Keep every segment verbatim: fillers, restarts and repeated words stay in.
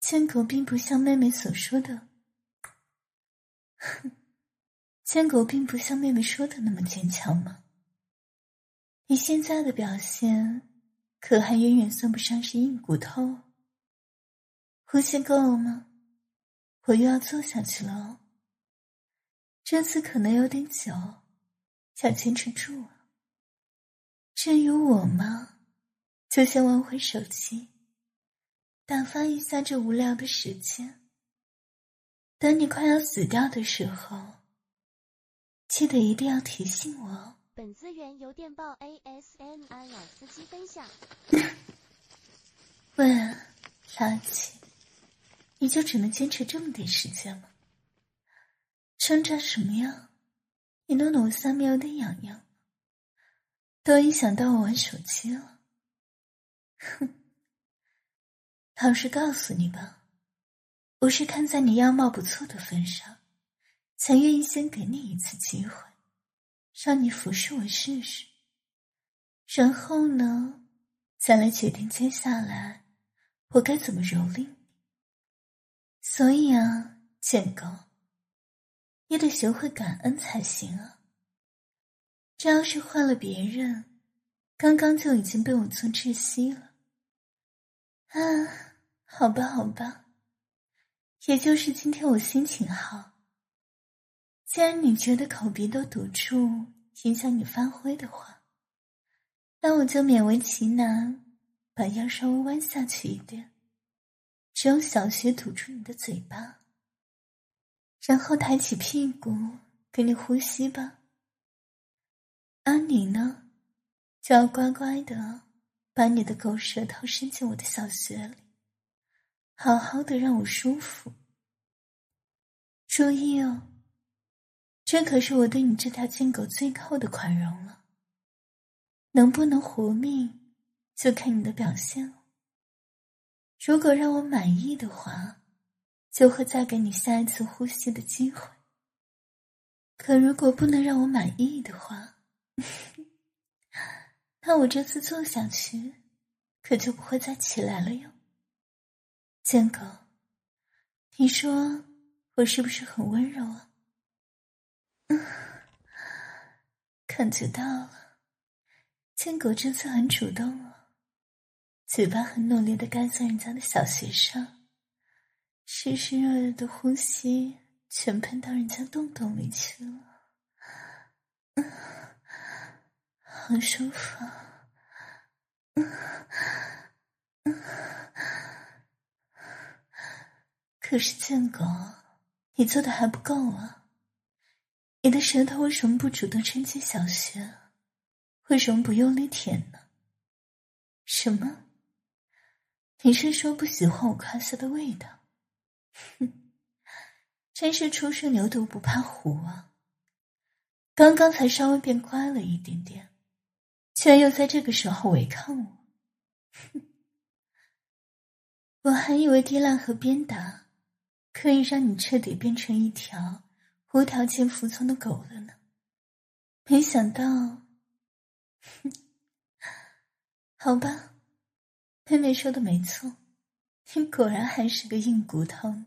千狗并不像妹妹所说的，哼，千狗并不像妹妹说的那么坚强吗？你现在的表现，可还远远算不上是硬骨头。呼吸够了吗？我又要坐下去了哦。这次可能有点久，要坚持住啊。至于我嘛，就先玩会手机，打发一下这无聊的时间。等你快要死掉的时候，记得一定要提醒我哦。 本资源由电报 A S M R 老司机分享。 喂，垃圾，你就只能坚持这么点时间吗？挣扎什么呀？你弄得我下面有点痒痒，都影响到我玩手机了。哼，老实告诉你吧，我是看在你样貌不错的份上，才愿意先给你一次机会，让你服侍我试试。然后呢，再来决定接下来我该怎么蹂躏你。所以啊，贱狗，你得学会感恩才行啊。这要是换了别人，刚刚就已经被我做窒息了。啊，好吧好吧，也就是今天我心情好。既然你觉得口鼻都堵住影响你发挥的话，那我就勉为其难把腰稍微弯下去一点，只用小穴堵住你的嘴巴，然后抬起屁股给你呼吸吧。而你呢，就要乖乖的把你的狗舌头伸进我的小穴里，好好的让我舒服。注意哦，这可是我对你这条贱狗最后的宽容了，能不能活命就看你的表现了。如果让我满意的话，就会再给你下一次呼吸的机会。可如果不能让我满意的话，那我这次坐下去可就不会再起来了哟。贱狗，你说我是不是很温柔啊？嗯，感觉到了，贱狗这次很主动了，嘴巴很努力地盖在人家的小穴上，湿湿热热的呼吸全喷到人家洞洞里去了。嗯，好舒服啊。嗯嗯，可是贱狗，你做的还不够啊。你的舌头为什么不主动撑起小穴？为什么不用力舔呢？什么？你是说不喜欢我胯下的味道？哼，真是初生牛犊不怕虎啊。刚刚才稍微变乖了一点点，居然又在这个时候违抗我。哼，我还以为滴蜡和鞭打可以让你彻底变成一条无条件服从的狗了呢，没想到，哼，好吧，妹妹说的没错，你果然还是个硬骨头呢。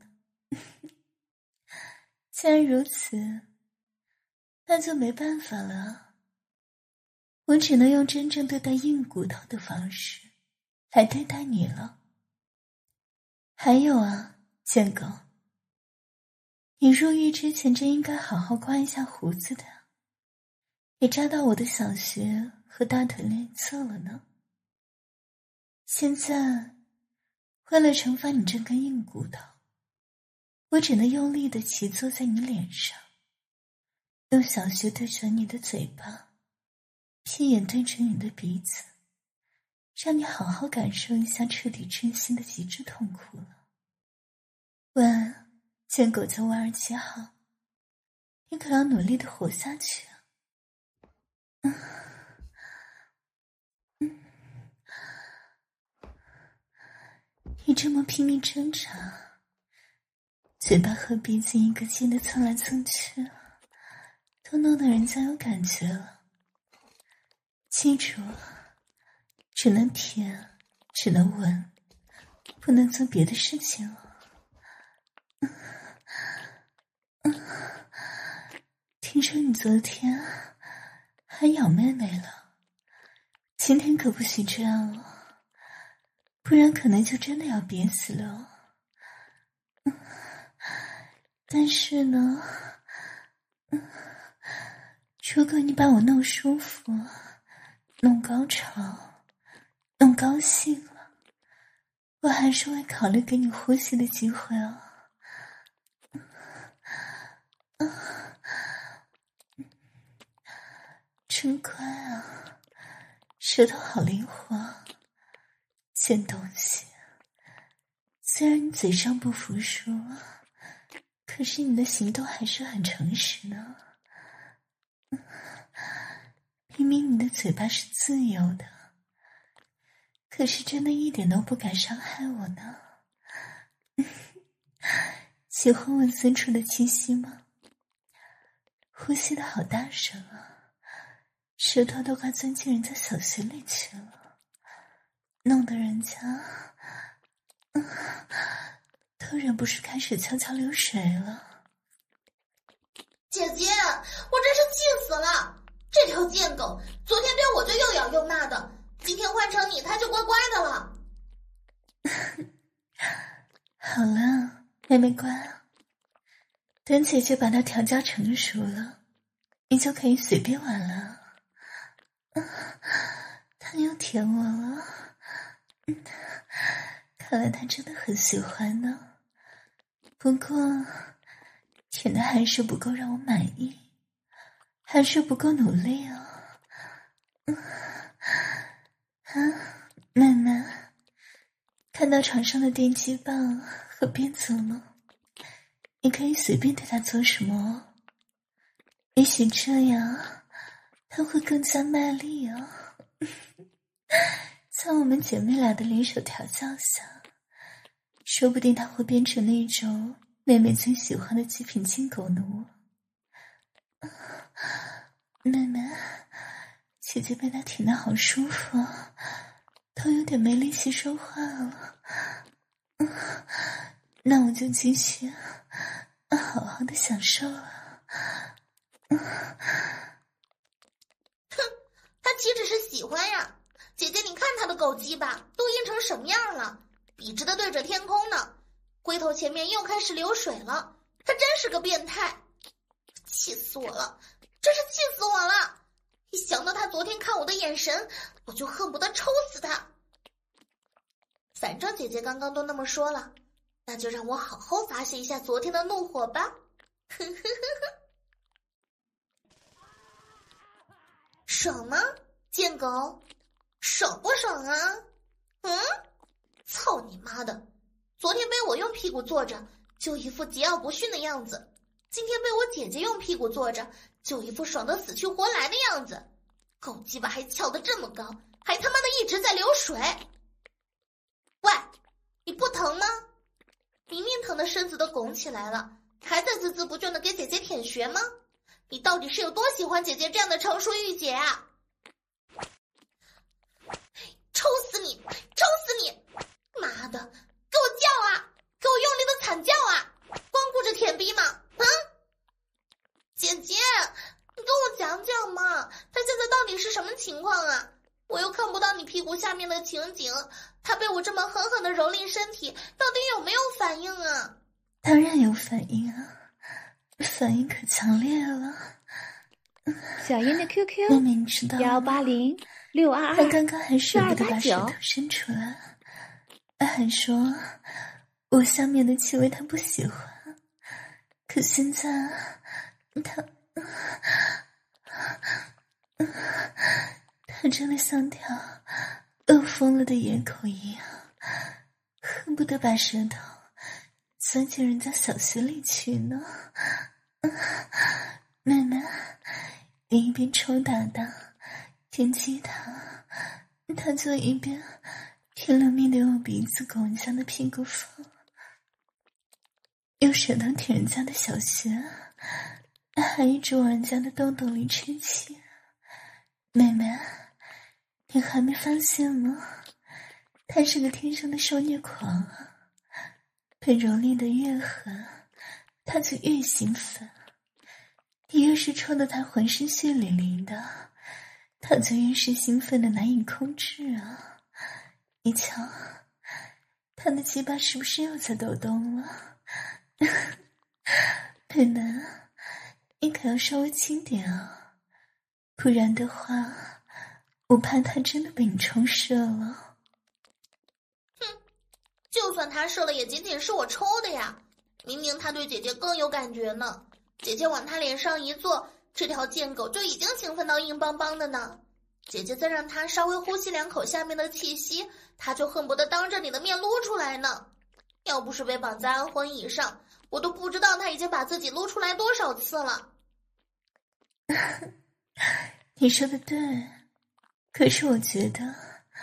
既然如此，那就没办法了，我只能用真正对待硬骨头的方式来对待你了。还有啊，贱狗，你入狱之前真应该好好刮一下胡子的，也扎到我的小穴和大腿内侧了呢。现在为了惩罚你这根硬骨头，我只能用力地骑坐在你脸上，用小穴对准你的嘴巴，屁眼对准你的鼻子，让你好好感受一下彻底窒息的极致痛苦了。喂，贱狗叫万二七号，你可要努力地活下去啊。嗯嗯，你这么拼命挣扎，嘴巴和鼻子一个劲地蹭来蹭去，都弄得人家有感觉了。记住，只能舔，只能闻，不能做别的事情了。 说你昨天还咬妹妹了，今天可不许这样了，不然可能就真的要憋死了。嗯、但是呢，嗯、如果你把我弄舒服，弄高潮，弄高兴了，我还是会考虑给你呼吸的机会哦。嗯嗯、真乖啊，舌头好灵活，贱东西。虽然你嘴上不服输，可是你的行动还是很诚实呢。嗯、明明你的嘴巴是自由的，可是真的一点都不敢伤害我呢。喜欢我深处的气息吗？呼吸的好大声啊，舌头都快钻进人家小穴里去了，弄得人家嗯，都忍不住开始悄悄流水了。 姐姐，我真是气死了！这条贱狗昨天对我就又咬又骂的，今天换成你它就乖乖的了。 好了，妹妹乖了，等姐姐把它调教成熟了，你就可以随便玩了。嗯，它又舔我了，嗯，看来它真的很喜欢呢。不过舔的还是不够让我满意，还是不够努力啊。嗯，啊，妹妹，看到床上的电击棒和鞭子了吗？你可以随便对它做什么哦，也许这样它会更加卖力哦。在我们姐妹俩的联手调教下，说不定它会变成那种妹妹最喜欢的极品金狗奴。妹妹，姐姐被它舔得好舒服，都有点没力气说话了。嗯，那我就继续好好的享受了。嗯， 哼，他岂止是喜欢呀！姐姐，你看他的狗鸡巴都硬成什么样了，笔直的对着天空呢，龟头前面又开始流水了，他真是个变态！气死我了，真是气死我了！一想到他昨天看我的眼神，我就恨不得抽死他。反正姐姐刚刚都那么说了，那就让我好好发泄一下昨天的怒火吧。呵呵呵呵，爽吗，贱狗？爽不爽啊？嗯，操你妈的！昨天被我用屁股坐着，就一副桀骜不驯的样子；今天被我姐姐用屁股坐着，就一副爽得死去活来的样子。狗鸡巴还翘得这么高，还他妈的一直在流水。喂，你不疼吗？明明疼的身子都拱起来了，还在孜孜不倦的给姐姐舔穴吗？你到底是有多喜欢姐姐这样的成熟御姐啊？抽死你！抽死你！妈的，给我叫啊！给我用力的惨叫啊！光顾着舔逼吗？啊！姐姐，你跟我讲讲嘛，他现在到底是什么情况啊？我又看不到你屁股下面的情景，他被我这么狠狠的蹂躏身体，到底有没有反应啊？ 当然有反应啊，反应可强烈了。 小英的 Q Q 妹妹你知道吗？ 幺八零六二二他刚刚还舍不得把舌头四二八九伸出来，还说我下面的气味他不喜欢，可现在他他真的像条饿疯了的野狗一样，恨不得把舌头钻进人家小穴里去呢。妹妹，你一边抽打打点击他，他就一边拼了命的用鼻子拱人家的屁股缝，用舌头舔人家的小穴，还一直往人家的洞洞里吹气。妹妹，你还没发现吗？他是个天生的受虐狂啊，被蹂躏的越狠，他就越兴奋。 越是戳得他浑身血淋淋的，他就越是兴奋的难以控制啊！你瞧，他的鸡巴是不是又在抖动了？美男，你可要稍微轻点啊，不然的话，我怕他真的被你冲射了。 哼，就算他射了，也仅仅是我抽的呀！明明他对姐姐更有感觉呢，姐姐往他脸上一坐，这条贱狗就已经兴奋到硬邦邦的呢。姐姐再让他稍微呼吸两口下面的气息，他就恨不得当着你的面撸出来呢。要不是被绑在安魂椅上，我都不知道他已经把自己撸出来多少次了。 你说的对，可是我觉得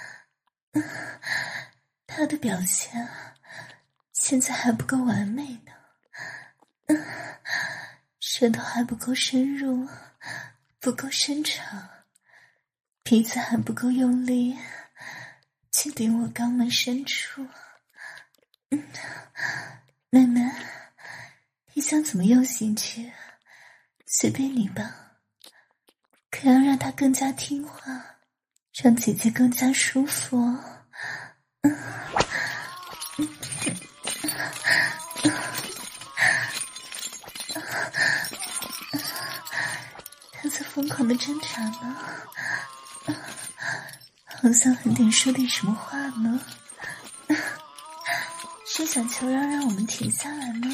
他的表现现在还不够完美呢，舌头还不够深入，不够深长，鼻子还不够用力去顶我肛门深处。妹妹，你想怎么用心去，随便你吧，可要让他更加听话，让姐姐更加舒服哦。他在疯狂的挣扎呢，好像很想说点什么话呢，是想求饶让我们停下来呢？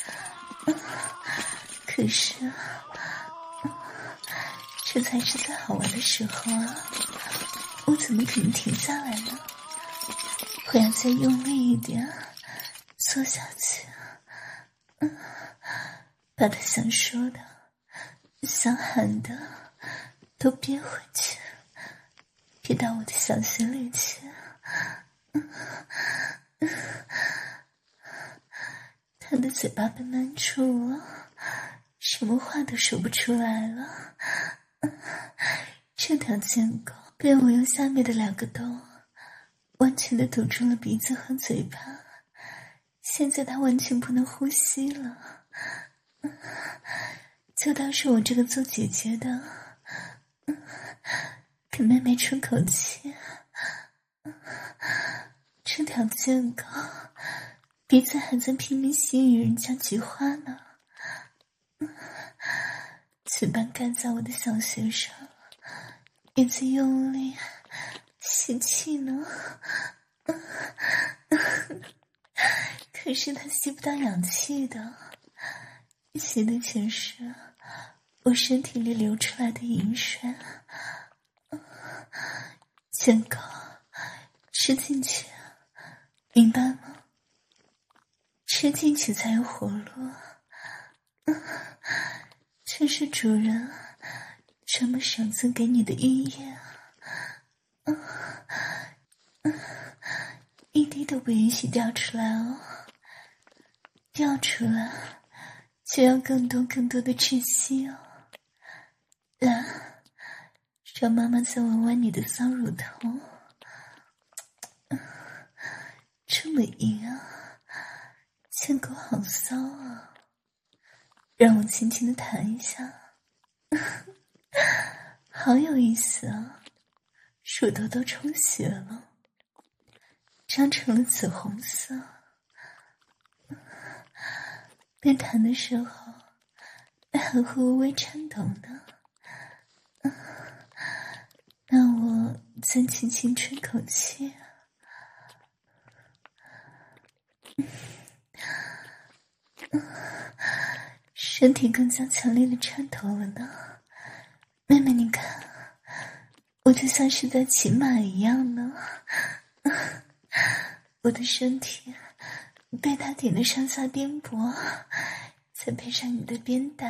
可是这才是最好玩的时候啊，我怎么可能停下来呢？我要再用力一点做下去，把他想说的想喊的都憋回去，憋到我的小心里去。他的嘴巴被闷住了，什么话都说不出来了。这条贱狗被我用下面的两个洞完全的堵住了鼻子和嘴巴，现在他完全不能呼吸了。就当是我这个做姐姐的给妹妹出口气。这条贱狗鼻子还在拼命吸引人家菊花呢，嘴巴盖在我的小穴上，也在用力吸气呢。可是他吸不到氧气的，吸的全是我身体里流出来的饮水。贱狗，吃进去，明白吗？吃进去才有活路。这是主人专门赏赐给你的玉液，一滴都不允许掉出来哦，掉出来就要更多更多的窒息哦。来，让妈妈再闻闻你的骚乳头，这么硬啊，贱狗好骚啊，让我轻轻的弹一下。好有意思啊，乳头都充血了，长成了紫红色。被弹的时候还会微微颤抖呢。那我再轻轻吹口气。身体更加强烈的颤抖了呢。妹妹你看，我就像是在骑马一样呢。我的身体被他顶得上下颠簸，再配上你的鞭打，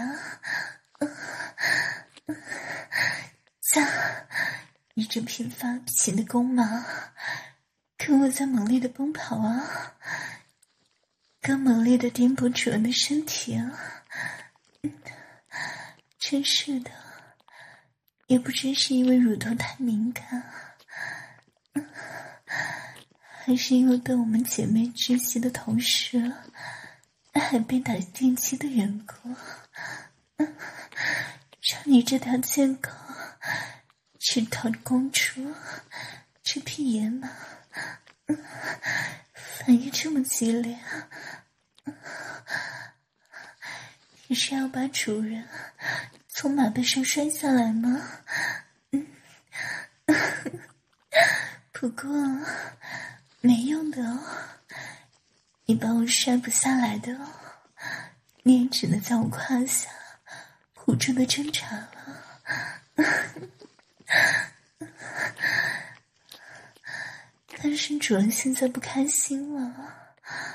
加一阵频发不起的弓马，跟我在猛烈的奔跑啊，更猛烈的颠簸主人的身体啊。真是的，也不知是因为乳头太敏感，还是因为被我们姐妹窒息的同时还被打电击的缘故。 让你这条贱狗吃头公主，这匹野马，反应这么激烈，你是要把主人从马背上摔下来吗？不过没用的哦，你把我摔不下来的哦，你也只能在我胯下苦着的挣扎了。但是主人现在不开心了，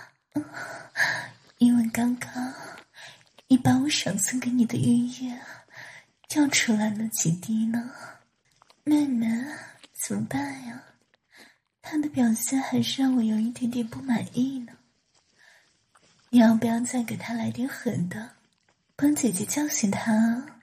因为刚刚你把我赏赐给你的玉液掉出来了几滴呢。妹妹，怎么办呀？他的表现还是让我有一点点不满意呢。你要不要再给他来点狠的，帮姐姐教训他啊？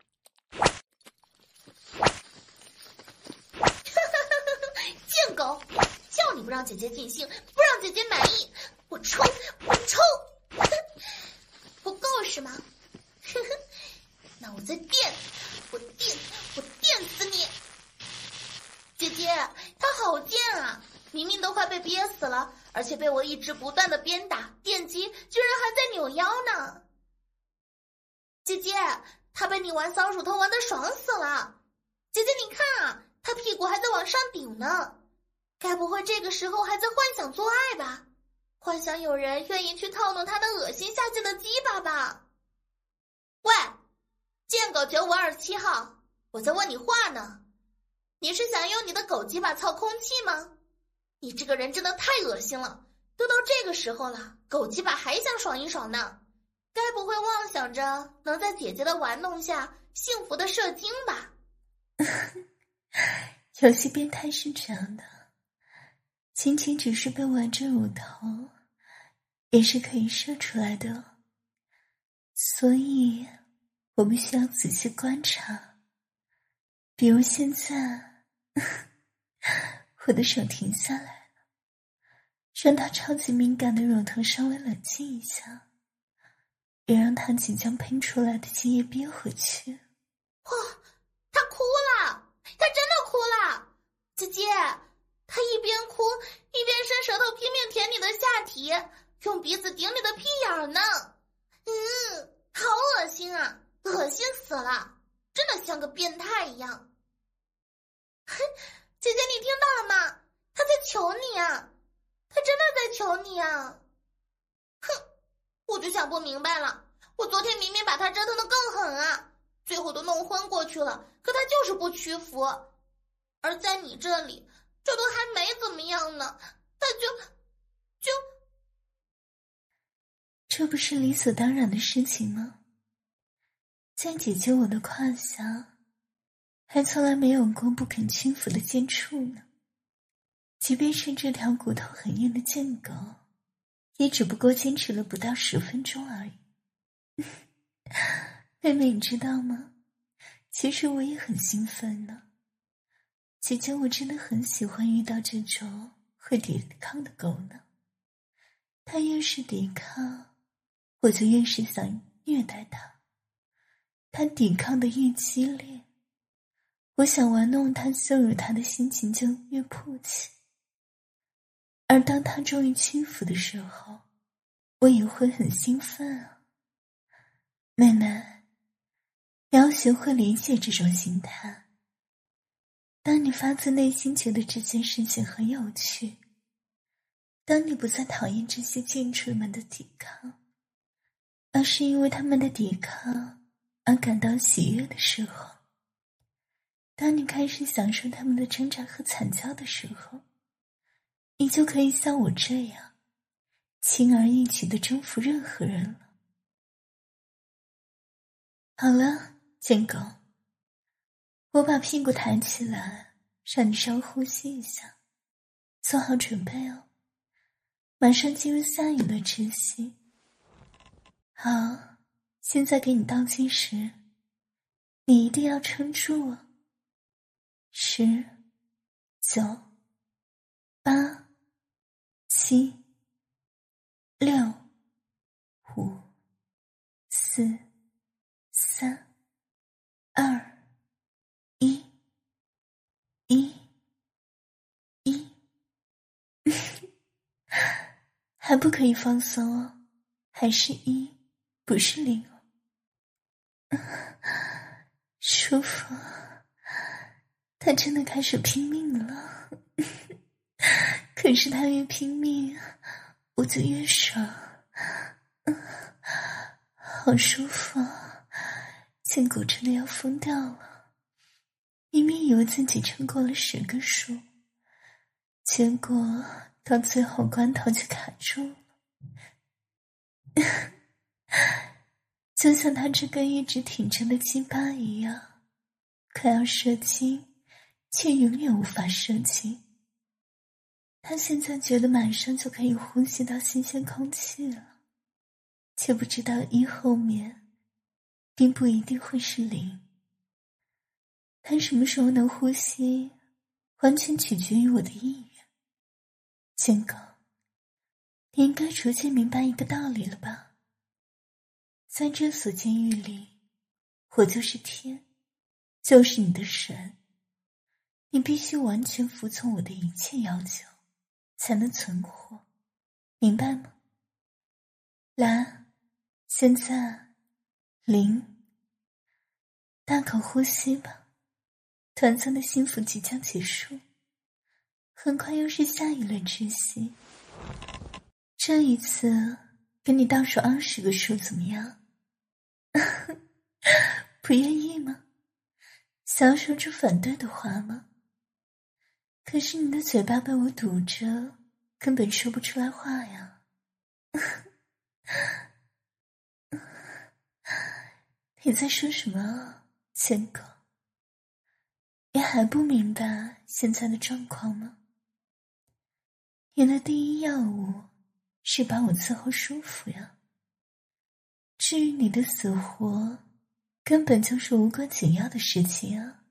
贱狗，叫你不让姐姐尽兴，不让姐姐满意，我抽我抽，不够是吗？那我再电，我电我电死你！姐姐，他好贱啊！明明都快被憋死了，而且被我一直不断的鞭打电击，居然还在扭腰呢。姐姐，他被你玩扫帚头玩的爽死了。姐姐你看啊，他屁股还在往上顶呢，该不会这个时候还在幻想做爱吧？幻想有人愿意去套弄他的恶心下贱的鸡巴吧？喂，贱狗九五二七号，我在问你话呢。你是想用你的狗鸡巴操空气吗？你这个人真的太恶心了，都到这个时候了，狗鸡巴还想爽一爽呢？该不会妄想着能在姐姐的玩弄下幸福的射精吧？ 有些变态是这样的，仅仅只是被玩着乳头也是可以射出来的，所以我们需要仔细观察。比如现在我的手停下来了，让他超级敏感的乳头稍微冷静一下，也让他即将喷出来的精液憋回去。 哇，他哭了，他真的哭了！姐姐，他一边哭一边伸舌头拼命舔你的下体，用鼻子顶你的屁眼呢。嗯，好恶心啊，恶心死了，真的像个变态一样。哼，姐姐你听到了吗？他在求你啊，他真的在求你啊！哼，我就想不明白了，我昨天明明把他折腾得更狠啊，最后都弄昏过去了，可他就是不屈服。而在你这里，这都还没怎么样呢，他就就这不是理所当然的事情吗？在姐姐我的胯下，还从来没有过不肯屈服的接触呢。即便是这条骨头很硬的贱狗，也只不过坚持了不到十分钟而已。妹妹，你知道吗？其实我也很兴奋呢。姐姐，我真的很喜欢遇到这种会抵抗的狗呢。它越是抵抗，我就越是想虐待它。它抵抗的越激烈，我想玩弄它、羞辱它的心情就越迫切。而当它终于屈服的时候，我也会很兴奋啊。妹妹，你要学会理解这种心态。当你发自内心觉得这件事情很有趣，当你不再讨厌这些贱畜们的抵抗，而是因为他们的抵抗而感到喜悦的时候，当你开始享受他们的挣扎和惨叫的时候，你就可以像我这样轻而易举地征服任何人了。好了，贱狗，我把屁股抬起来，让你稍呼吸一下，做好准备哦，马上进入下一轮窒息。好，现在给你倒计时，你一定要撑住哦。十、九、八、七、六、五、四、三、 还不可以放松哦，还是一，不是零哦。舒服，他真的开始拼命了。可是他越拼命，我就越爽。好舒服啊，建狗真的要疯掉了。明明以为自己撑过了十个数，结果到最后关头就卡住了。就像他这根一直挺着的鸡巴一样，快要射精，却永远无法射精。他现在觉得马上就可以呼吸到新鲜空气了，却不知道一后面并不一定会是零。他什么时候能呼吸，完全取决于我的意愿。建狗，你应该逐渐明白一个道理了吧？在这所监狱里，我就是天，就是你的神，你必须完全服从我的一切要求，才能存活，明白吗？来，现在零，大口呼吸吧，短暂的幸福即将结束，很快又是下一轮窒息。这一次给你倒数二十个数怎么样？不愿意吗？想要说出反对的话吗？可是你的嘴巴被我堵着，根本说不出来话呀。你在说什么啊，贱狗？你还不明白现在的状况吗？你的第一要务是把我伺候舒服呀。至于你的死活，根本就是无关紧要的事情啊。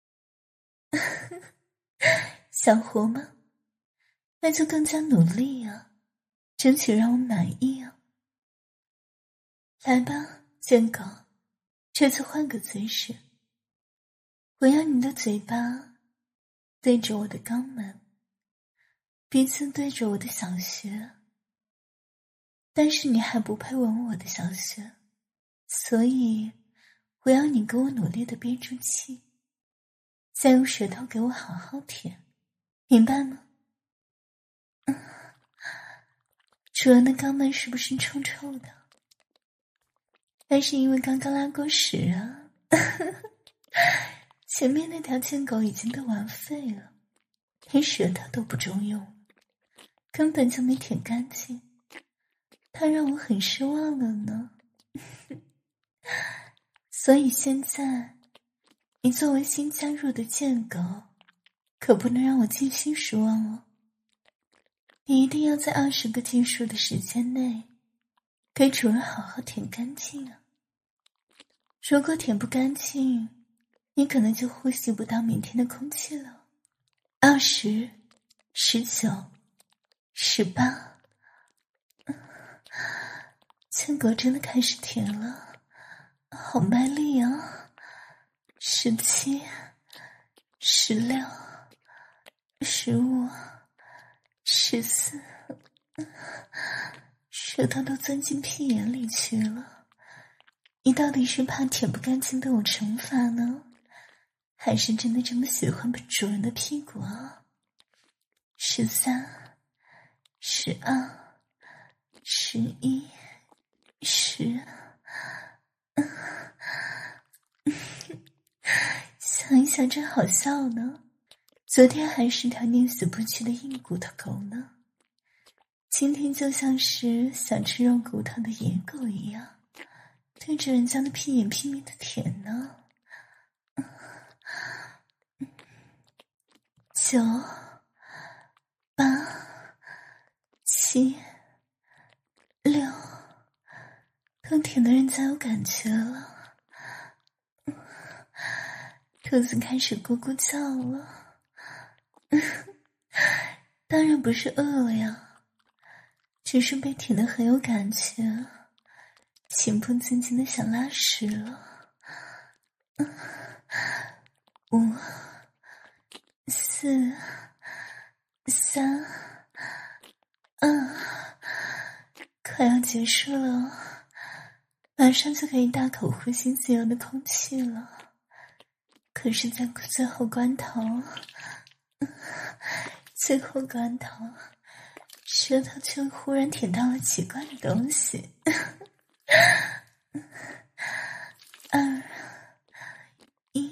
想活吗？那就更加努力啊，争取让我满意啊。来吧，贱狗，这次换个姿势。我要你的嘴巴对着我的肛门，鼻子对着我的小穴，但是你还不配吻我的小穴，所以我要你跟我努力的憋住气，再用舌头给我好好舔，明白吗？嗯，主人的肛门是不是臭臭的？那是因为刚刚拉过屎啊。前面那条贱狗已经被玩废了，连舌头都不中用，根本就没舔干净，它让我很失望了呢。所以现在你作为新加入的贱狗，可不能让我继续失望哦。你一定要在二十个计数的时间内给主人好好舔干净啊。如果舔不干净，你可能就呼吸不到明天的空气了。二十、十九、十八，贱狗真的开始舔了，好卖力啊！十七、十六、十五、十四，舌头都钻进屁眼里去了。你到底是怕舔不干净被我惩罚呢，还是真的这么喜欢被主人的屁股啊？十三、十二、十一、十，想一想真好笑呢。昨天还是条宁死不屈的硬骨头狗呢，今天就像是想吃肉骨头的野狗一样，对着人家的屁眼拼命的舔呢。九、八、七、六，都舔得人家有感觉了，肚子开始咕咕叫了。当然不是饿了呀，只是被舔得很有感觉，情不自禁的想拉屎了。五、四、三、二、 快要结束了，马上就可以大口呼吸自由的空气了。可是在最后关头，最后关头，舌头却忽然舔到了奇怪的东西。二一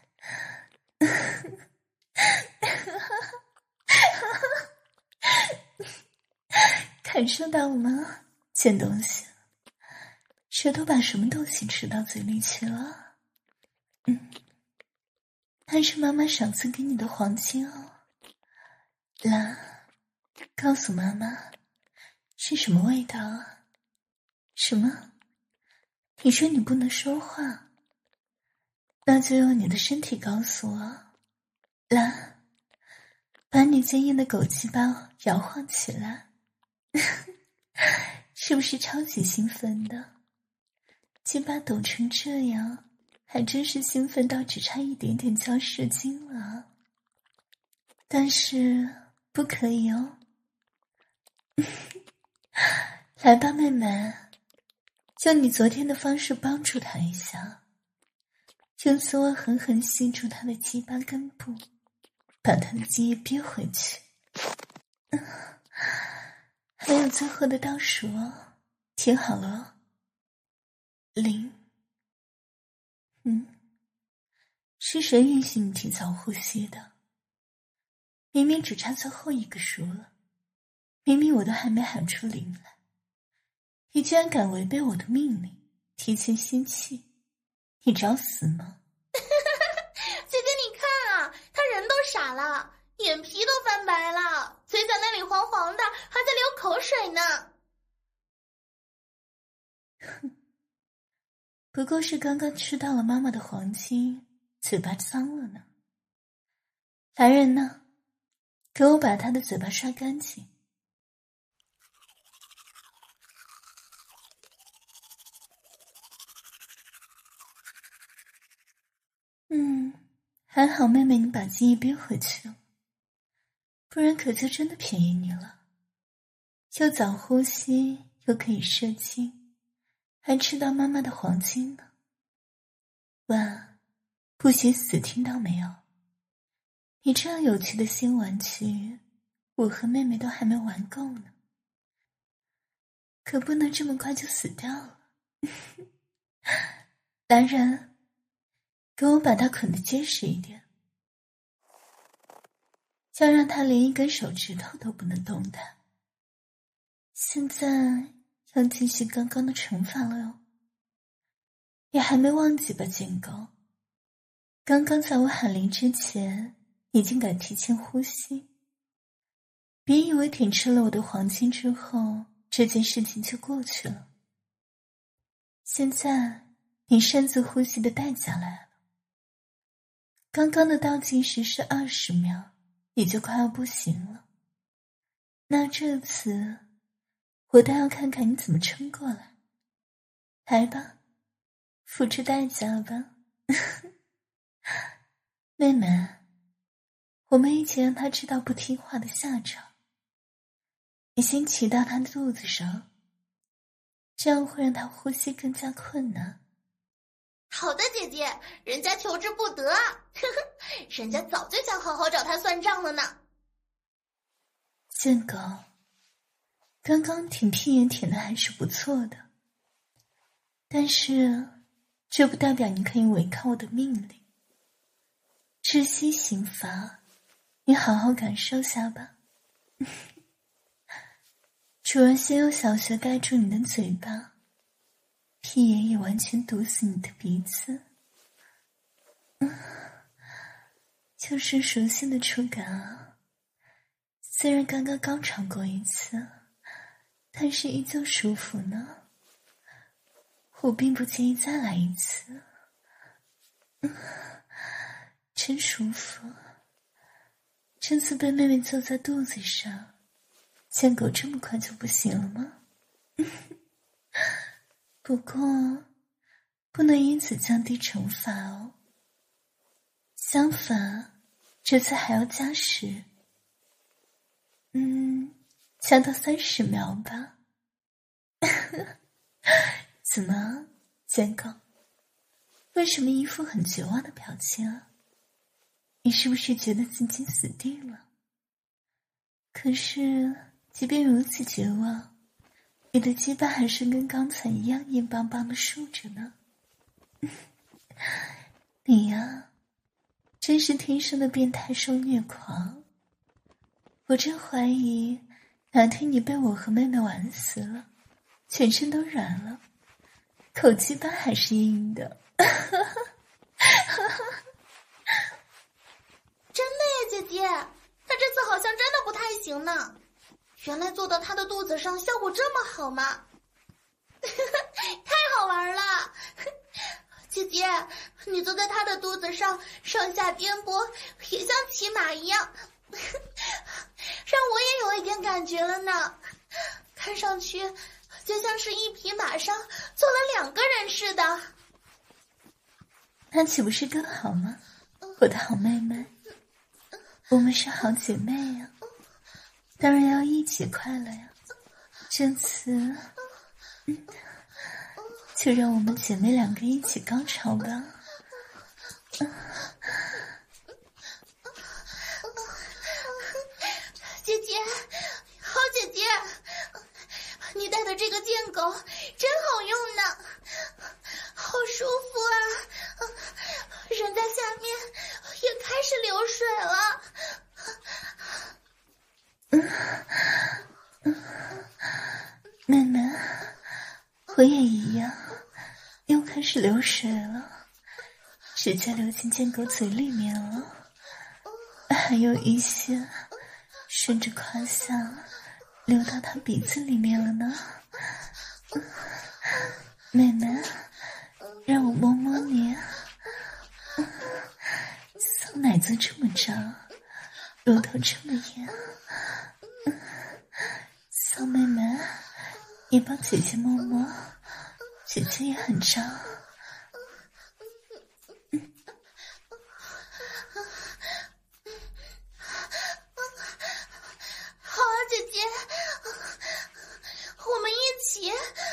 感受到了吗？贱东西，舌头把什么东西吃到嘴里去了？嗯，那是妈妈上次给你的黄金哦。啦，告诉妈妈，是什么味道啊？什么？你说你不能说话，那就用你的身体告诉我。啦，把你坚硬的狗鸡巴摇晃起来。是不是超级兴奋的？鸡巴抖成这样，还真是兴奋到只差一点点就要射精了。但是不可以哦。来吧，妹妹，用你昨天的方式帮助她一下，用嘴吻狠狠吸住她的鸡巴根部，把她的精液憋回去。还有最后的倒数哦，听好了哦。零。嗯，是谁允许你提早呼吸的？明明只差最后一个数了，明明我都还没喊出零来，你居然敢违背我的命令，提前吸气，你找死吗？ 姐姐你看啊，他人都傻了，眼皮都翻白了，嘴角那里黄黄的，还在流口水呢。 哼，不过是刚刚吃到了妈妈的黄金，嘴巴脏了呢。来人呢，给我把他的嘴巴刷干净。嗯，还好妹妹你把精液憋回去了，不然可就真的便宜你了。又早呼吸，又可以射精，还吃到妈妈的黄金呢。哇，不许死，听到没有？你这样有趣的新玩具，我和妹妹都还没玩够呢，可不能这么快就死掉了。来人，给我把她捆得结实一点，要让她连一根手指头都不能动弹。现在要继续刚刚的惩罚了哟。你还没忘记吧，贱狗？刚刚在我喊铃之前，已经敢提前呼吸。别以为舔吃了我的黄金之后，这件事情就过去了。现在你擅自呼吸的代价来了。刚刚的倒计时是二十秒，你就快要不行了。那这次我倒要看看你怎么撑过来。来吧，付出代价吧。妹妹，我们一起让他知道不听话的下场。你先骑到他的肚子上，这样会让他呼吸更加困难。 好的，姐姐，人家求之不得，呵呵，人家早就想好好找他算账了呢。 贱狗，刚刚舔屁眼舔的还是不错的，但是这不代表你可以违抗我的命令。窒息刑罚，你好好感受下吧。主人先用小穴盖住你的嘴巴，屁眼也完全堵死你的鼻子。嗯，就是熟悉的触感啊。虽然刚刚刚尝过一次，但是依旧舒服呢。我并不介意再来一次。嗯，真舒服。这次被妹妹坐在肚子上，贱狗这么快就不行了吗？不过不能因此降低惩罚哦，相反这次还要加时。嗯，加到三十秒吧。 怎么，监狗？为什么一副很绝望的表情啊？你是不是觉得自己死定了？可是，即便如此绝望，你的鸡巴还是跟刚才一样硬邦邦的竖着呢。你呀，真是天生的变态受虐狂。我真怀疑，哪天你被我和妹妹玩死了，全身都软了，口鸡巴还是硬的。 真的耶，姐姐，她这次好像真的不太行呢。原来坐到她的肚子上效果这么好吗？太好玩了！姐姐，你坐在她的肚子上上下颠簸，也像骑马一样，让我也有一点感觉了呢。看上去就像是一匹马上坐了两个人似的。 那岂不是更好吗？我的好妹妹，我们是好姐妹呀，当然要一起快乐呀。这次，嗯，就让我们姐妹两个一起高潮吧。 姐姐，好姐姐，你带的这个贱狗真好用呢，好舒服啊！人在下面也开始流水了。 妹妹，我也一样，又开始流水了，直接流进贱狗嘴里面了，还有一些顺着胯下流到他鼻子里面了呢。妹妹，让我摸摸你。骚奶子这么长，乳头这么硬，骚妹妹，你帮姐姐摸摸，姐姐也很长。 好啊，姐姐，我们一起。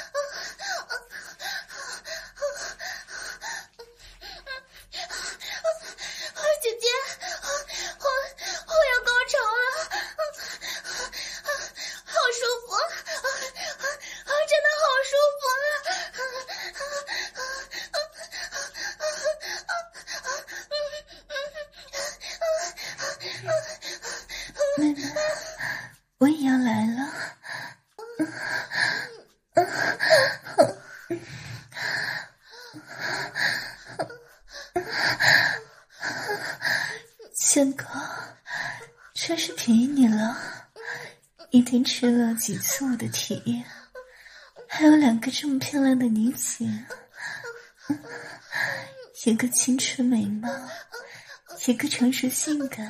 姐姐，我我要高潮了，好舒服，真的好舒服。妹妹，我也要来了。仙哥，真是便宜你了，一天吃了几次我的体液，还有两个这么漂亮的女姐，一个清纯美貌，一个成熟性感，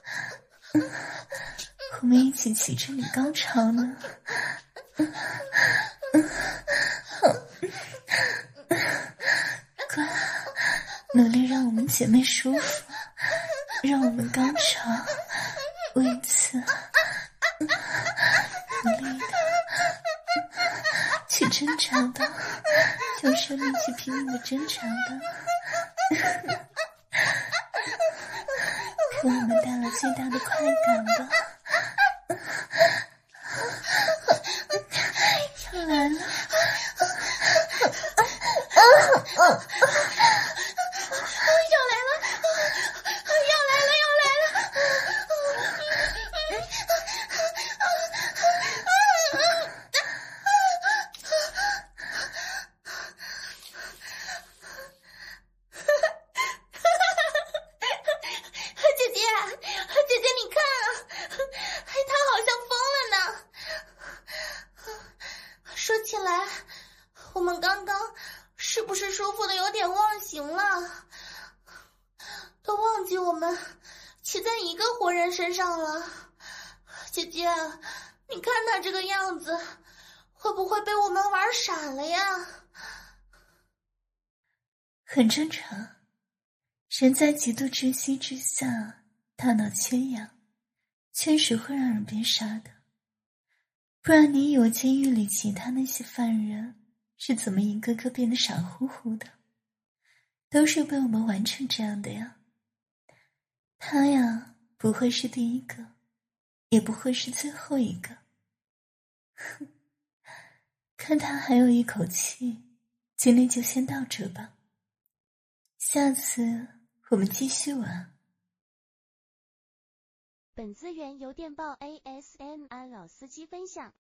我们一起骑着你高潮呢。乖，努力让我们姐妹舒服，让我们高潮，为此努力的去挣扎吧，用生命去拼命的挣扎吧，给我们带来最大的快感吧。要来了。 骑在一个活人身上了，姐姐，你看他这个样子，会不会被我们玩傻了呀？ 很正常，人在极度窒息之下，大脑缺氧，确实会让人变傻的。不然你以为监狱里其他那些犯人是怎么一个个变得傻乎乎的，都是被我们玩成这样的呀。他呀，不会是第一个，也不会是最后一个。哼，看他还有一口气，今天就先到这吧，下次我们继续玩。 本资源由电报 A S M R 老司机分享。